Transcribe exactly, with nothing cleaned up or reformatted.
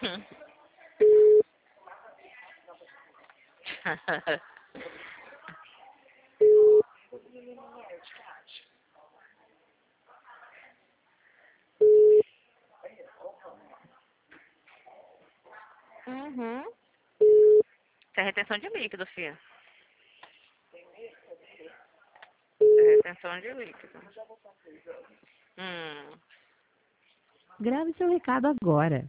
Uhum. Isso é retenção de líquido, filha. É retenção de líquido. Hum. Grave seu recado agora.